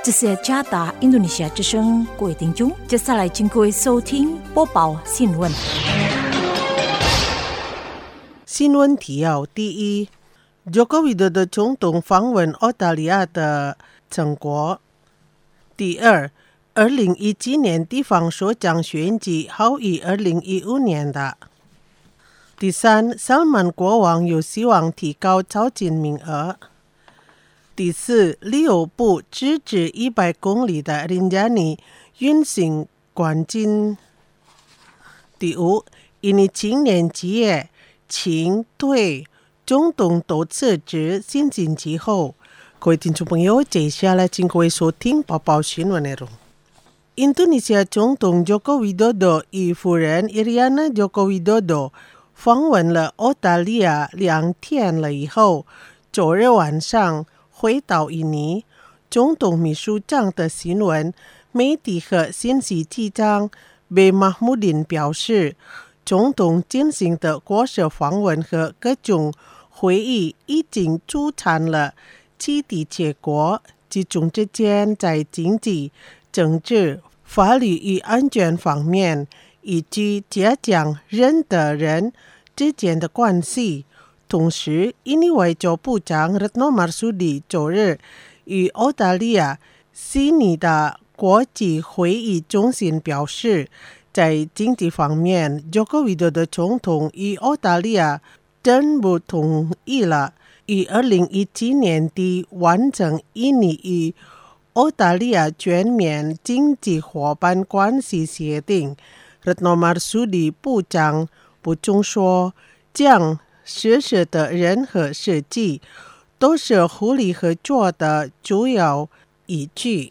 这是加拿大印度尼西亚之声，各位听众，接下来请各位收听播报新闻。 新闻提要：第一，Joko Widodo 总统访问澳大利亚的成果；第二，2017年地方首长选举好于2015年的；第三，萨曼国王有希望提高超进名额；第四，旅游部支持100公里的Rinjani运行管径；第五，印尼青年企业请对总统都辞职新星期后，各位听众朋友，接下来请各位收听播报新闻内容。印度尼西亚总统 Joko Widodo 与夫人 Iriana Joko Widodo 访问了澳大利亚2天了以后，周日晚上回到印尼。总统秘书长的新闻媒体和信息机长贝马穆丁表示，总统进行的国事访问和各种会议已经促成了7地结果，其中之间在经济、政治、法律与安全方面以及加强人的人之间的关系。同时，印尼外交部长 Retno Marsudi 周日与澳大利亚悉尼的国际会议中心表示，在经济方面 Joko Widodo 总统与澳大利亚政府同意了于2017年底完成印尼与澳大利亚全面经济伙伴关系协定。 Retno Marsudi 部长补充说，将实施的任何设计都是互利合作的主要依据。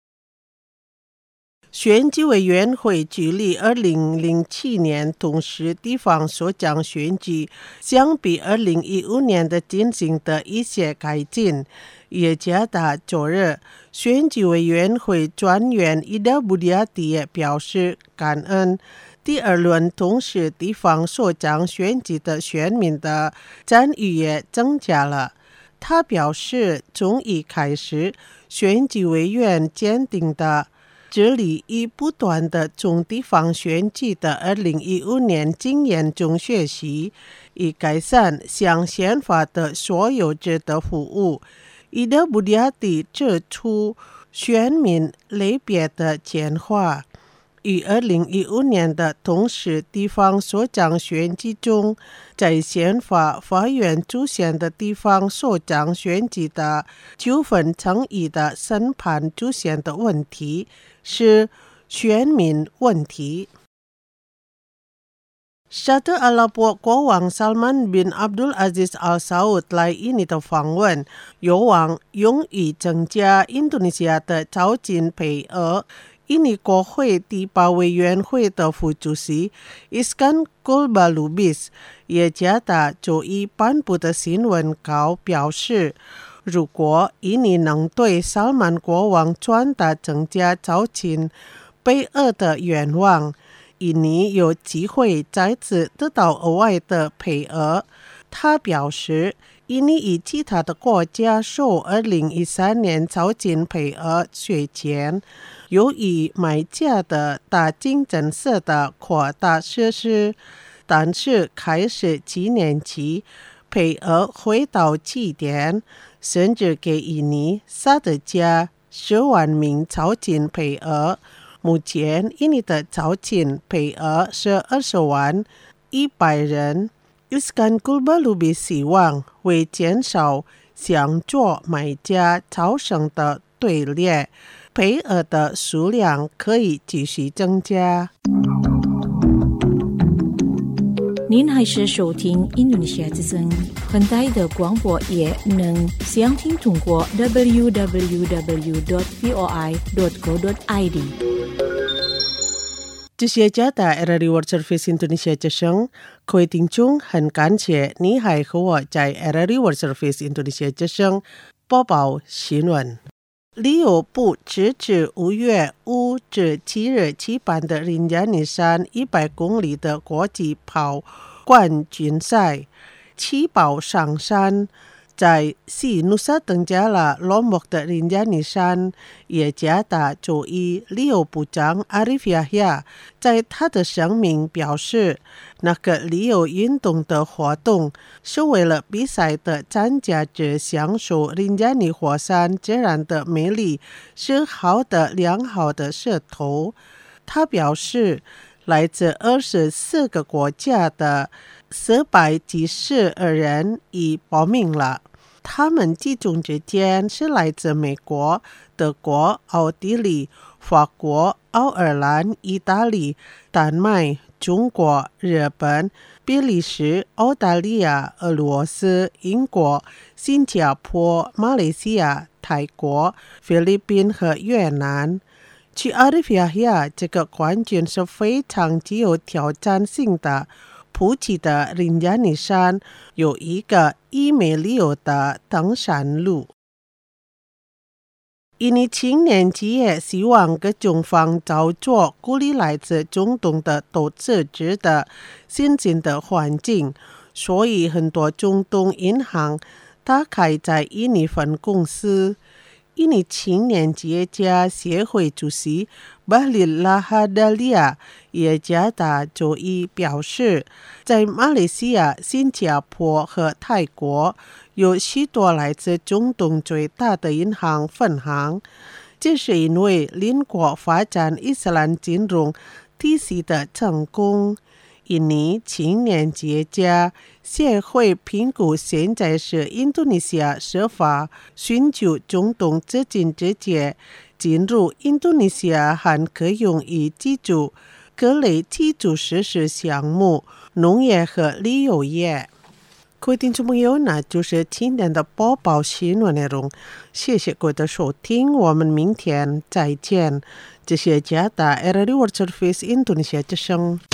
选举委员会举例2007年同时地方首长选举相比2015年的进行的一些改进。耶加达周日选举委员会专员伊达布迪亚蒂也表示感恩第二轮同时地方首长选举的选民的参与也增加了。他表示，从一开始，选举委员坚定的致力于不断的从地方选举的2015年经验中学习，以改善向宪法的所有制的服务。伊德布迪亚蒂指出，选民类别的简化于2015年的同时地方首长选举中，在宪法法院出现的地方首长选举的纠纷争议的审判出现的问题是选民问题。沙特阿拉伯国王 Salman bin Abdul Aziz Al Saud 来印尼的访问，有望用于增加印度尼西亚的超进配额。印尼国会第8委员会的副主席 Iskan Gulbalubis 也加达周一颁布的新闻稿表示，如果印尼能对萨曼国王传达增加超进配额的愿望，印尼有机会再次得到额外的配额。他表示，印尼与其他的国家受2013年超进配额削减，由于买家的大竞争式的扩大设施，但是开始7年起配额回到起点，甚至给印尼萨德加10万名超进配额。目前印尼的超进配额是20万100人。Iskan Gulbalubis 希望为减少向左买家造成的对立，配额的数量可以继续增加。 您还是收听印度尼西亚之声，本台的广播也能详听通过 www.voi.co.id。 这是加拿大 RRI World Service Indonesia 之声，各位听众，很感谢你还和我在 RRI World Service Indonesia 之声播报新闻。旅游部支持5月5至7日举办的Rinjani山100公里的国际跑冠军赛，起跑上山在西努萨登加了罗莫的林加尼山，也加达主义利友部长阿里菲亚在他的声明表示，那个利友运动的活动是为了比赛的参加者享受林加尼火山自然的美丽，是良好的势头。他表示，来自24个国家的400几十人已报名了，他们其中之间是来自美国、德国、奥地利、法国、爱尔兰、意大利、丹麦、中国、日本、比利时、澳大利亚、俄罗斯、英国、新加坡、马来西亚、泰国、菲律宾和越南。去阿里菲亚这个环境是非常具有挑战性的。普吉的林加尼山有一个1美里的登山路。印尼青年企业希望各种方造作鼓励来自中东的投资者的新进的环境，所以很多中东银行打开在印尼分公司。印尼青年企业家协会主席巴里拉哈达利亚也加大周一表示，在马来西亚、新加坡和泰国有许多来自中东最大的银行分行，这是因为邻国发展伊斯兰金融体系的成功。印尼青年企业家协会评估现在是印度尼西亚设法寻求中东资金直接进入印度尼西亚和可用于资助各类基础设施项目、农业和旅游业。各位听众朋友，那就是今天的播报新闻内容，谢谢各位的收听，我们明天再见。这是加拿大 RRI World Service 印度尼西亚之声。